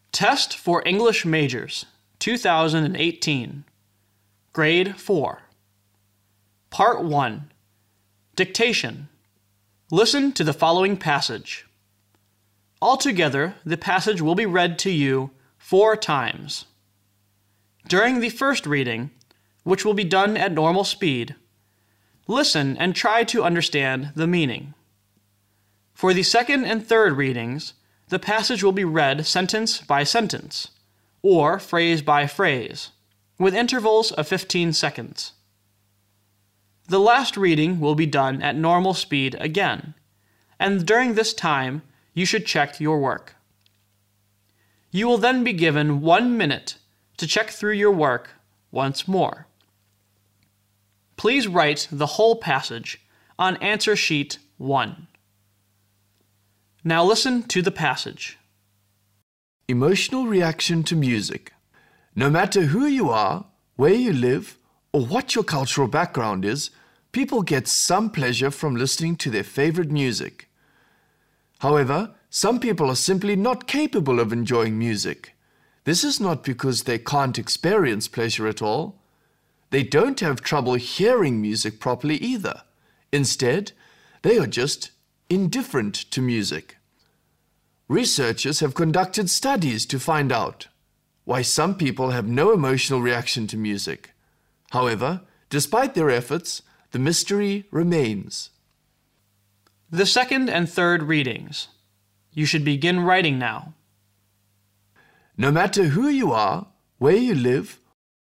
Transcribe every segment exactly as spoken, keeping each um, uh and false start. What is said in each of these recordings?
Test for English Majors, two thousand eighteen. Grade four. Part one. Dictation. Listen to the following passage. Altogether, the passage will be read to you four times. During the first reading, which will be done at normal speed, listen and try to understand the meaning. For the second and third readings, the passage will be read sentence by sentence, or phrase by phrase, with intervals of fifteen seconds. The last reading will be done at normal speed again, and during this time, you should check your work. You will then be given one minute to check through your work once more. Please write the whole passage on answer sheet one. Now listen to the passage. Emotional reaction to music. No matter who you are, where you live, or what your cultural background is, people get some pleasure from listening to their favorite music. However, some people are simply not capable of enjoying music. This is not because they can't experience pleasure at all. They don't have trouble hearing music properly either. Instead, they are just indifferent to music. Researchers have conducted studies to find out why some people have no emotional reaction to music. However, despite their efforts, the mystery remains. The second and third readings. You should begin writing now. No matter who you are, where you live,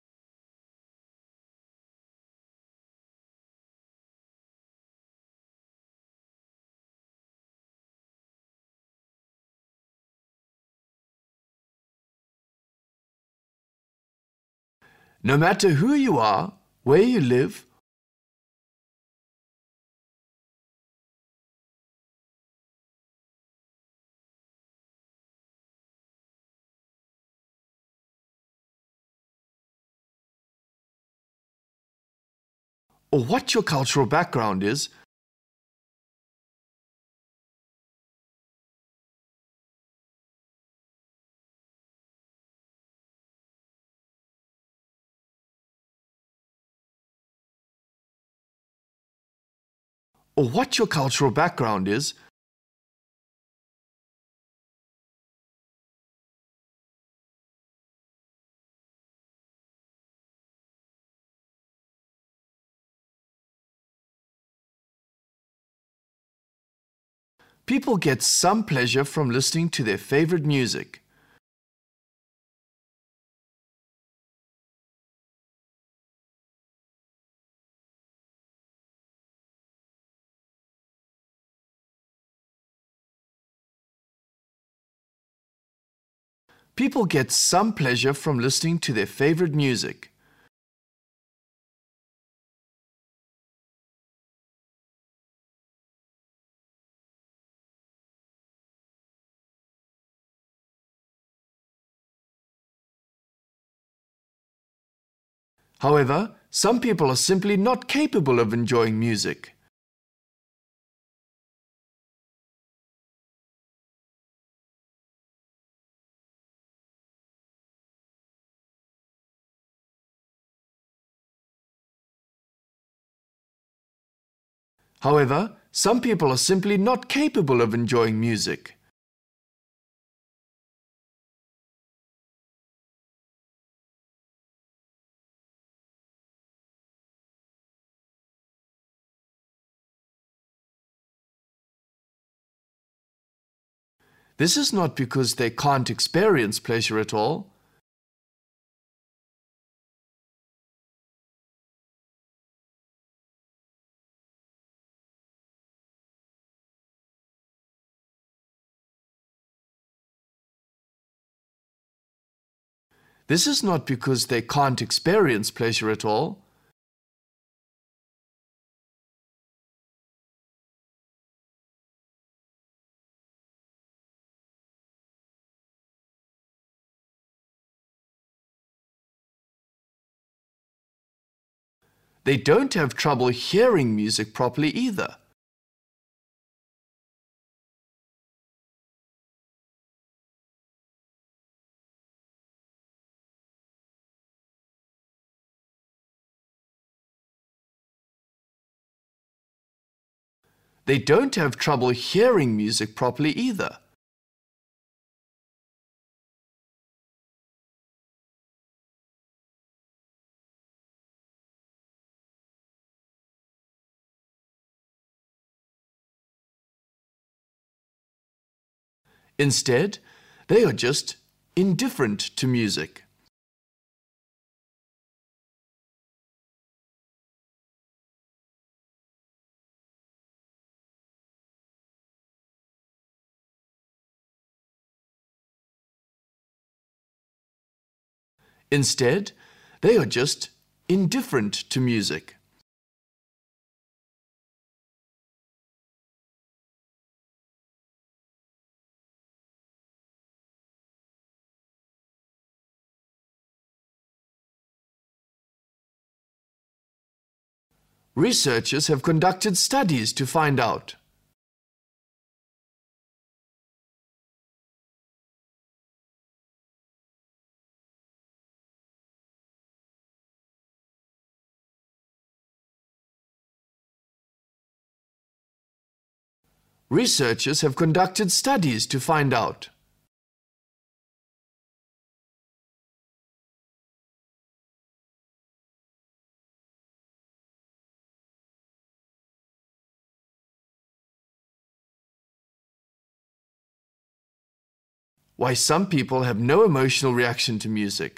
no matter who you are, where you live, or what your cultural background is, or what your cultural background is, people get some pleasure from listening to their favorite music. People get some pleasure from listening to their favorite music. However, some people are simply not capable of enjoying music. However, some people are simply not capable of enjoying music. This is not because they can't experience pleasure at all. This is not because they can't experience pleasure at all. They don't have trouble hearing music properly either. They don't have trouble hearing music properly either. Instead, they are just indifferent to music. Instead, they are just indifferent to music. Researchers have conducted studies to find out. Researchers have conducted studies to find out. Why some people have no emotional reaction to music.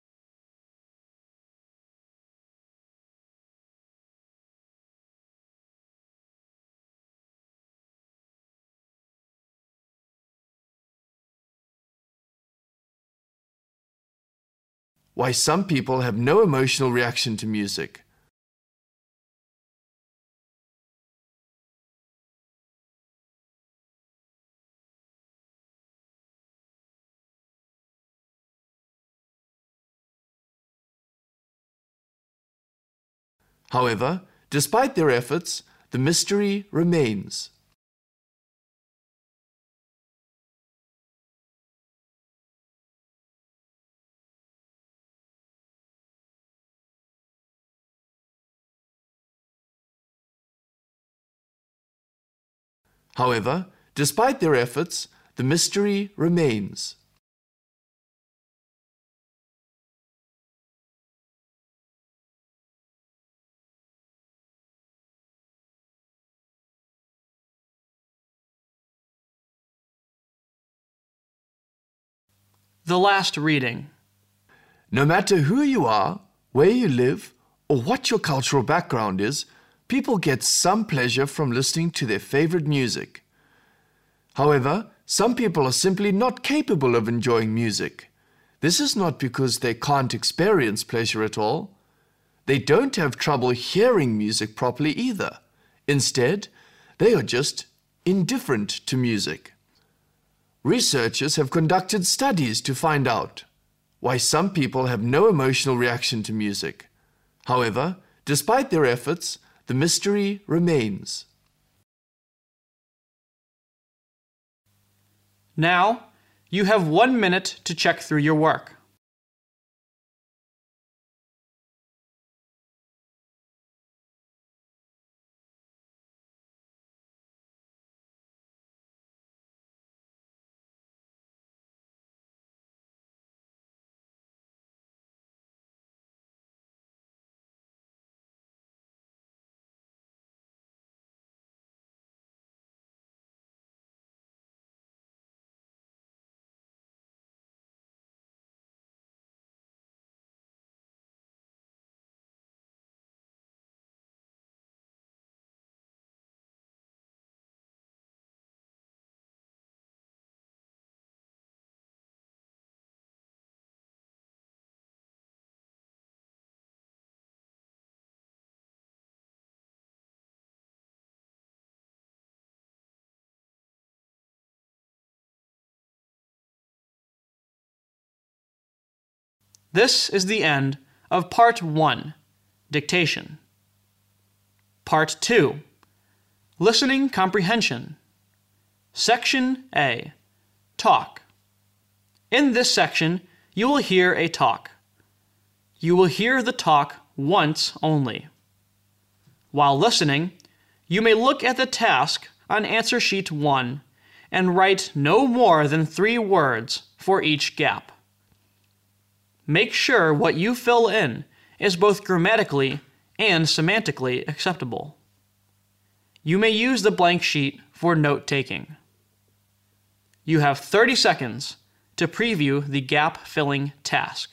Why some people have no emotional reaction to music. However, despite their efforts, the mystery remains. However, despite their efforts, the mystery remains. The last reading. No matter who you are, where you live, or what your cultural background is, people get some pleasure from listening to their favorite music. However, some people are simply not capable of enjoying music. This is not because they can't experience pleasure at all. They don't have trouble hearing music properly either. Instead, they are just indifferent to music. Researchers have conducted studies to find out why some people have no emotional reaction to music. However, despite their efforts, the mystery remains. Now, you have one minute to check through your work. This is the end of Part one, Dictation. Part two, Listening Comprehension. Section A, Talk. In this section, you will hear a talk. You will hear the talk once only. While listening, You may look at the task on answer sheet one and write no more than three words for each gap. Make sure what you fill in is both grammatically and semantically acceptable. You may use the blank sheet for note-taking. You have thirty seconds to preview the gap-filling task.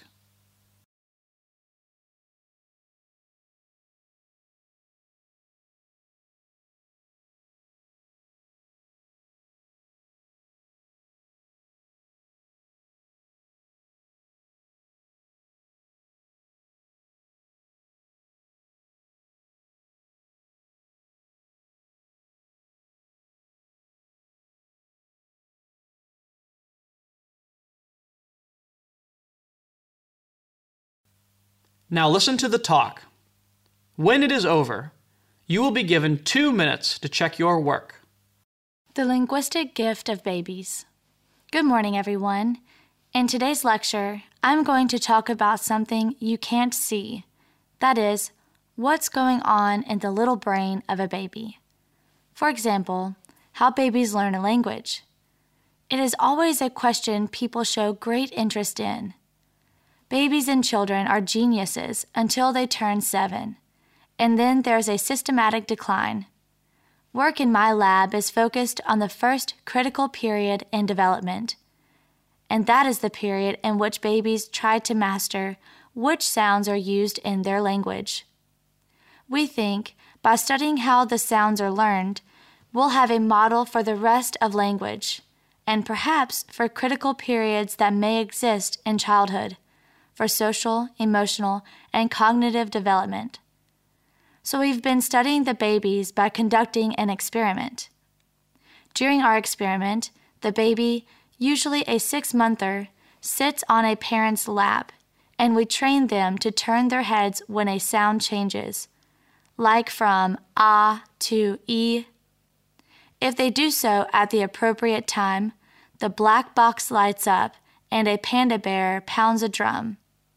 Now listen to the talk. When it is over, you will be given two minutes to check your work. The linguistic gift of babies. Good morning, everyone. In today's lecture, I'm going to talk about something you can't see. That is, what's going on in the little brain of a baby. For example, how babies learn a language. It is always a question people show great interest in. Babies and children are geniuses until they turn seven, and then there's a systematic decline. Work in my lab is focused on the first critical period in development, and that is the period in which babies try to master which sounds are used in their language. We think by studying how the sounds are learned, we'll have a model for the rest of language, and perhaps for critical periods that may exist in childhood, for social, emotional, and cognitive development. So we've been studying the babies by conducting an experiment. During our experiment, the baby, usually a six-monther, sits on a parent's lap, and we train them to turn their heads when a sound changes, like from ah to e. If they do so at the appropriate time, the black box lights up and a panda bear pounds a drum.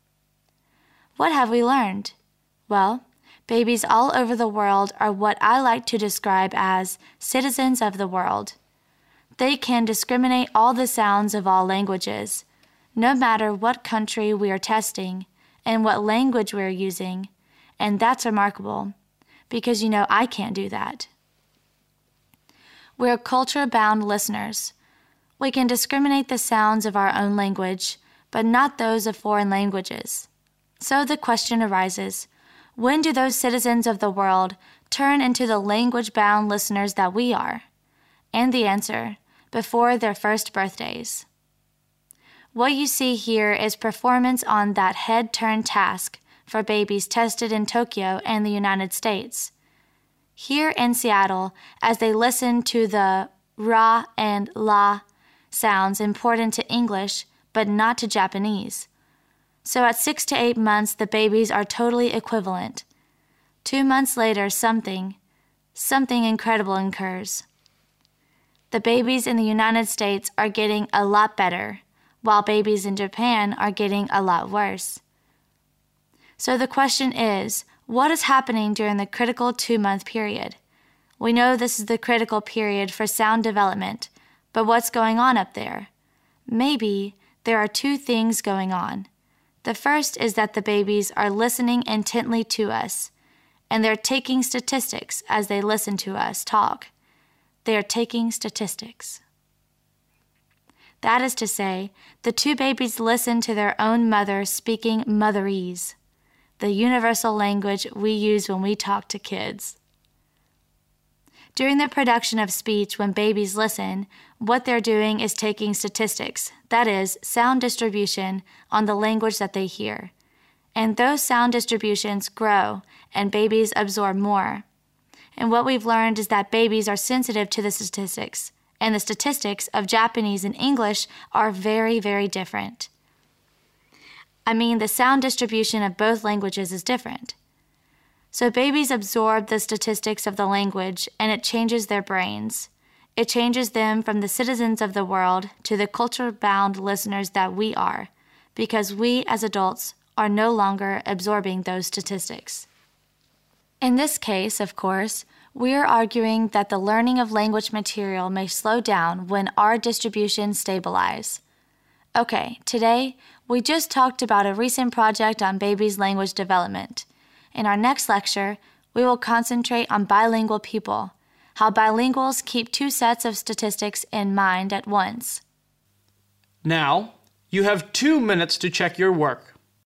What have we learned? Well, babies all over the world are what I like to describe as citizens of the world. They can discriminate all the sounds of all languages, no matter what country we are testing and what language we are using, and that's remarkable, because you know I can't do that. We're culture-bound listeners. We can discriminate the sounds of our own language, but not those of foreign languages. So the question arises, when do those citizens of the world turn into the language-bound listeners that we are? And the answer, before their first birthdays. What you see here is performance on that head-turn task for babies tested in Tokyo and the United States. Here in Seattle, as they listen to the ra and la sounds important to English, but not to Japanese. So at six to eight months, the babies are totally equivalent. Two months later, something, something incredible occurs. The babies in the United States are getting a lot better, while babies in Japan are getting a lot worse. So the question is, what is happening during the critical two-month period? We know this is the critical period for sound development, but what's going on up there? Maybe there are two things going on. The first is that the babies are listening intently to us, and they're taking statistics as they listen to us talk. They are taking statistics. That is to say, the two babies listen to their own mother speaking motherese, the universal language we use when we talk to kids. During the production of speech, when babies listen, what they're doing is taking statistics, that is, sound distribution, on the language that they hear. And those sound distributions grow, and babies absorb more. And what we've learned is that babies are sensitive to the statistics, and the statistics of Japanese and English are very, very different. I mean, the sound distribution of both languages is different. So babies absorb the statistics of the language, and it changes their brains. It changes them from the citizens of the world to the culture-bound listeners that we are, because we as adults are no longer absorbing those statistics. In this case, of course, We're arguing that the learning of language material may slow down when our distributions stabilize. Okay, today we just talked about a recent project on babies' language development. In our next lecture, we will concentrate on bilingual people, how bilinguals keep two sets of statistics in mind at once. Now, you have two minutes to check your work.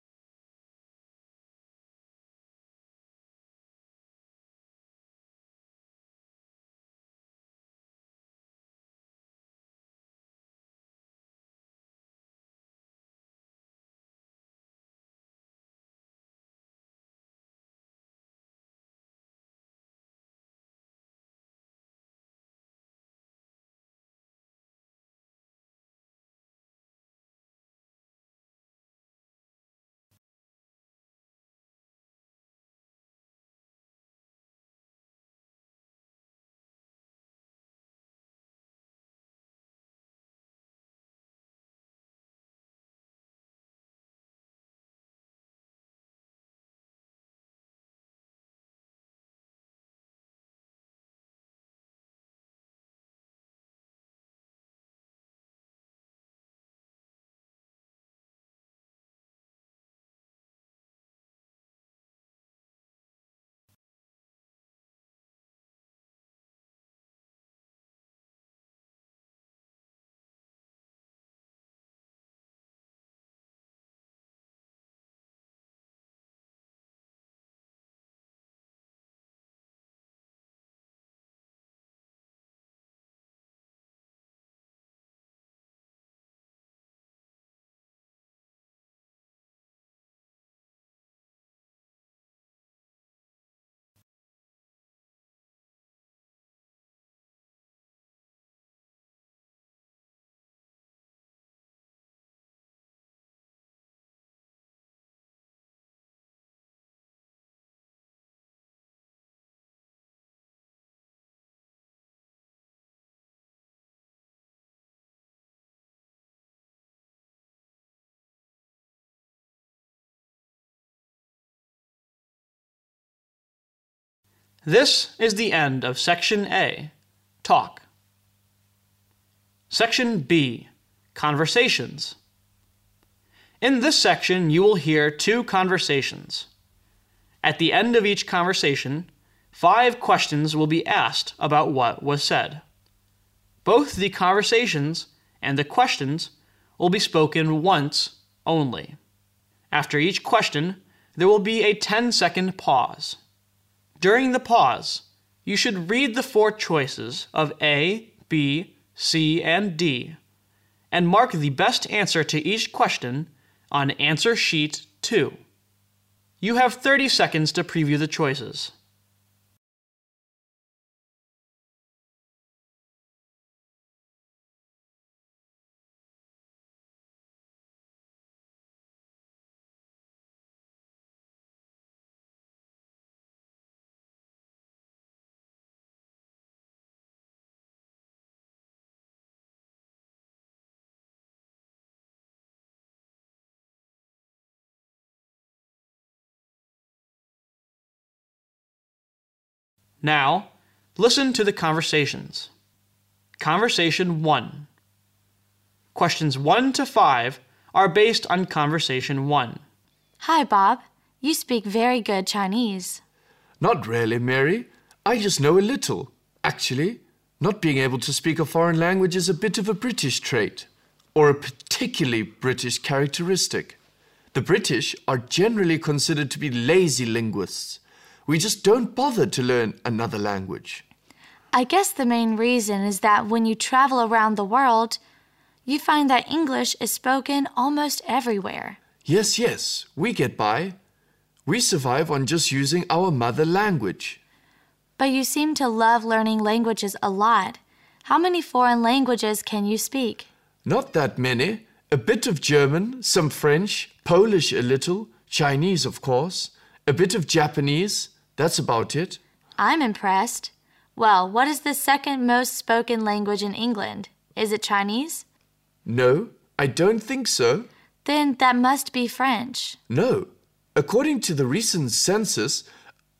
This is the end of Section A, Talk. Section B, Conversations. In this section, you will hear two conversations. At the end of each conversation, five questions will be asked about what was said. Both the conversations and the questions will be spoken once only. After each question, there will be a ten-second pause. During the pause, you should read the four choices of A, B, C, and D, and mark the best answer to each question on Answer Sheet two. You have thirty seconds to preview the choices. Now, listen to the conversations. Conversation one. Questions one to five are based on Conversation one. Hi, Bob. You speak very good Chinese. Not really, Mary. I just know a little. Actually, not being able to speak a foreign language is a bit of a British trait, or a particularly British characteristic. The British are generally considered to be lazy linguists. We just don't bother to learn another language. I guess the main reason is that when you travel around the world, you find that English is spoken almost everywhere. Yes, yes, we get by. We survive on just using our mother language. But you seem to love learning languages a lot. How many foreign languages can you speak? Not that many. A bit of German, some French, Polish a little, Chinese, of course, a bit of Japanese. That's about it. I'm impressed. Well, what is the second most spoken language in England? Is it Chinese? No, I don't think so. Then that must be French. No. According to the recent census,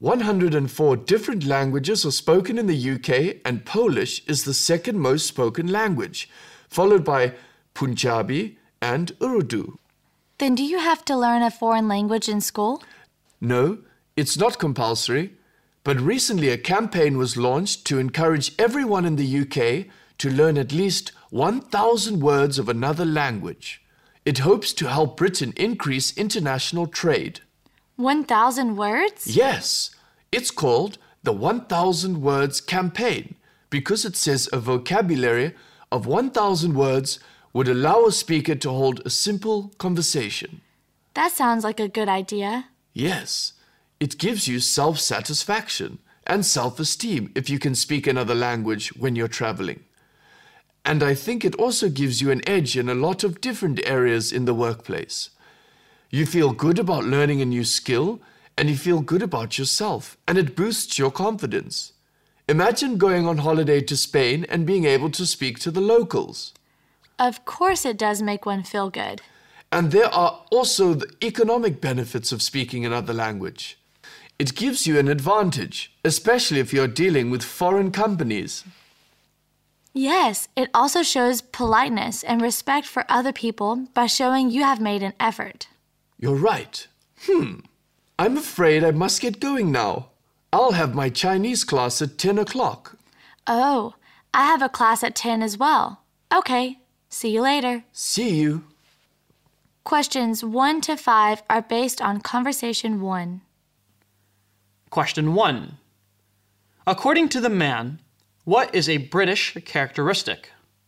one hundred four different languages are spoken in the U K, and Polish is the second most spoken language, followed by Punjabi and Urdu. Then do you have to learn a foreign language in school? No, it's not compulsory, but recently a campaign was launched to encourage everyone in the U K to learn at least one thousand words of another language. It hopes to help Britain increase international trade. one thousand words? Yes, it's called the one thousand Words Campaign because it says a vocabulary of one thousand words would allow a speaker to hold a simple conversation. That sounds like a good idea. Yes, it gives you self-satisfaction and self-esteem if you can speak another language when you're traveling. And I think it also gives you an edge in a lot of different areas in the workplace. You feel good about learning a new skill, and you feel good about yourself, and it boosts your confidence. Imagine going on holiday to Spain and being able to speak to the locals. Of course it does make one feel good. And there are also the economic benefits of speaking another language. It gives you an advantage, especially if you're dealing with foreign companies. Yes, it also shows politeness and respect for other people by showing you have made an effort. You're right. Hmm. I'm afraid I must get going now. I'll have my Chinese class at ten o'clock. Oh, I have a class at ten as well. Okay, see you later. See you. Questions one to five are based on Conversation one. Question one. According to the man, what is a British characteristic?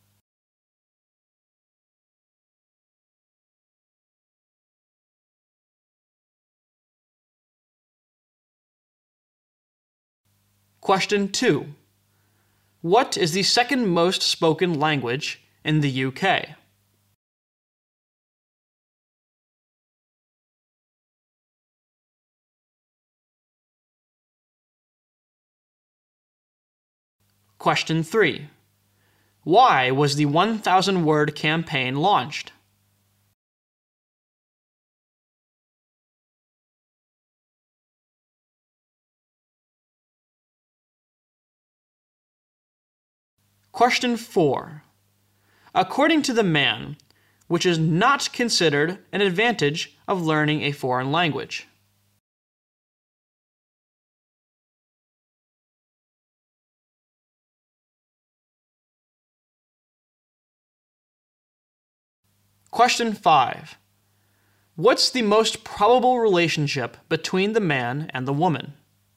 Question two. What is the second most spoken language in the U K? Question three. Why was the one thousand word campaign launched? Question four. According to the man, which is not considered an advantage of learning a foreign language? Question five. What's the most probable relationship between the man and the woman?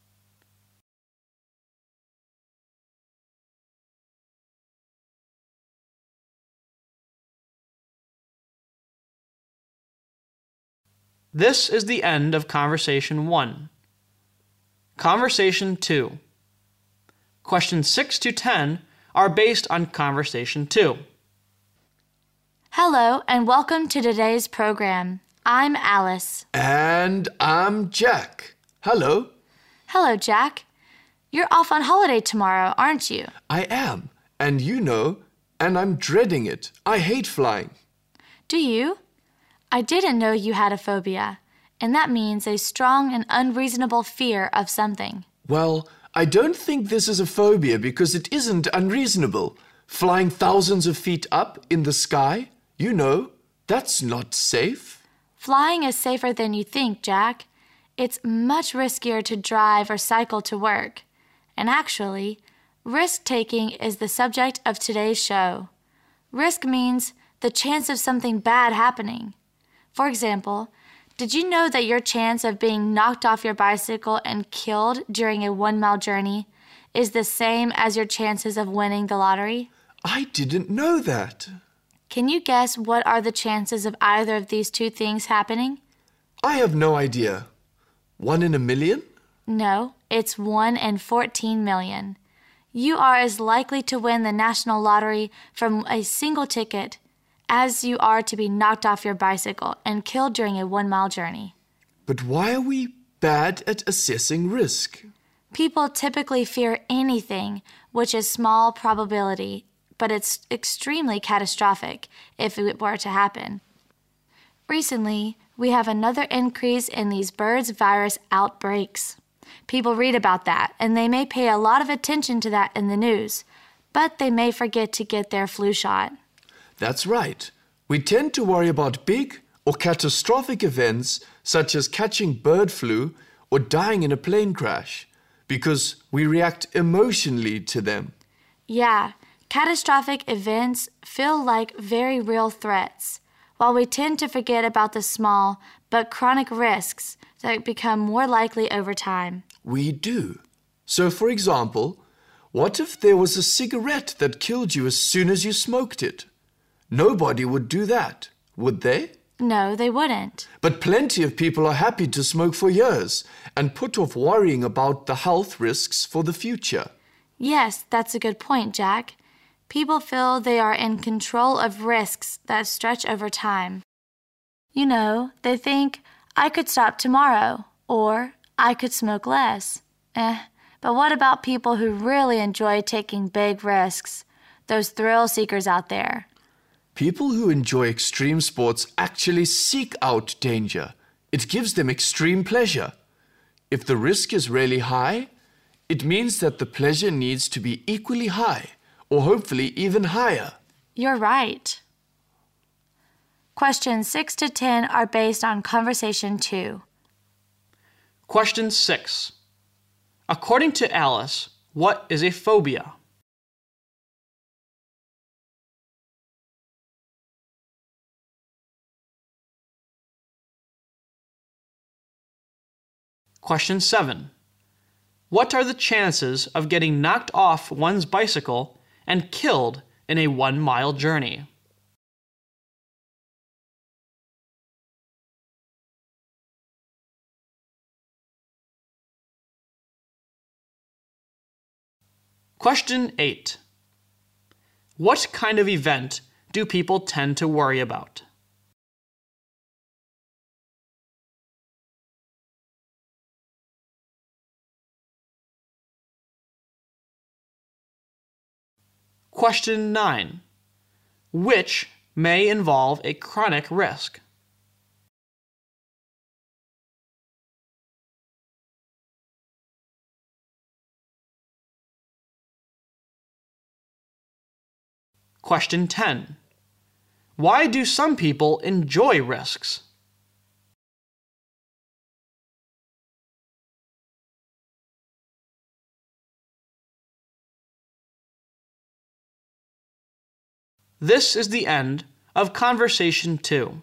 This is the end of Conversation one. Conversation two. Questions six to ten are based on Conversation two. Hello and welcome to today's program. I'm Alice. And I'm Jack. Hello. Hello, Jack. You're off on holiday tomorrow, aren't you? I am. And you know, and I'm dreading it. I hate flying. Do you? I didn't know you had a phobia, and that means a strong and unreasonable fear of something. Well, I don't think this is a phobia because it isn't unreasonable. Flying thousands of feet up in the sky, you know, that's not safe. Flying is safer than you think, Jack. It's much riskier to drive or cycle to work. And actually, risk-taking is the subject of today's show. Risk means the chance of something bad happening. For example, did you know that your chance of being knocked off your bicycle and killed during a one-mile journey is the same as your chances of winning the lottery? I didn't know that. Can you guess what are the chances of either of these two things happening? I have no idea. One in a million? No, it's one in fourteen million. You are as likely to win the national lottery from a single ticket as you are to be knocked off your bicycle and killed during a one-mile journey. But why are we bad at assessing risk? People typically fear anything which is small probability, but it's extremely catastrophic if it were to happen. Recently, we have another increase in these birds virus outbreaks. People read about that, and they may pay a lot of attention to that in the news, but they may forget to get their flu shot. That's right. We tend to worry about big or catastrophic events such as catching bird flu or dying in a plane crash because we react emotionally to them. Yeah, catastrophic events feel like very real threats, while we tend to forget about the small but chronic risks that become more likely over time. We do. So, for example, what if there was a cigarette that killed you as soon as you smoked it? Nobody would do that, would they? No, they wouldn't. But plenty of people are happy to smoke for years and put off worrying about the health risks for the future. Yes, that's a good point, Jack. People feel they are in control of risks that stretch over time. You know, they think, I could stop tomorrow, or I could smoke less. Eh, but what about people who really enjoy taking big risks? Those thrill seekers out there. People who enjoy extreme sports actually seek out danger. It gives them extreme pleasure. If the risk is really high, it means that the pleasure needs to be equally high, or hopefully even higher. You're right. Questions six to ten are based on Conversation two. Question six. According to Alice, what is a phobia? Question seven. What are the chances of getting knocked off one's bicycle and killed in a one-mile journey? Question eight. What kind of event do people tend to worry about? Question nine. Which may involve a chronic risk? Question ten. Why do some people enjoy risks? This is the end of Conversation two.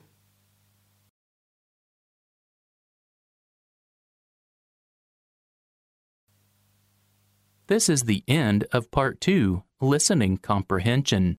This is the end of Part two, Listening Comprehension.